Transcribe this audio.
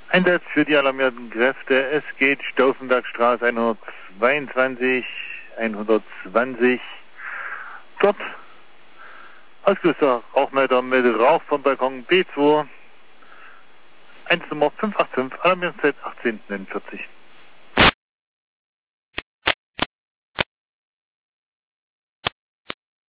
Einsatz für die alarmierten Kräfte. Es geht Stauffenbergstraße 122, 120. Dort ausgelöster Rauchmelder mit Rauch vom Balkon B2. 1 Nummer 585, Alarmierungszeit 18:49.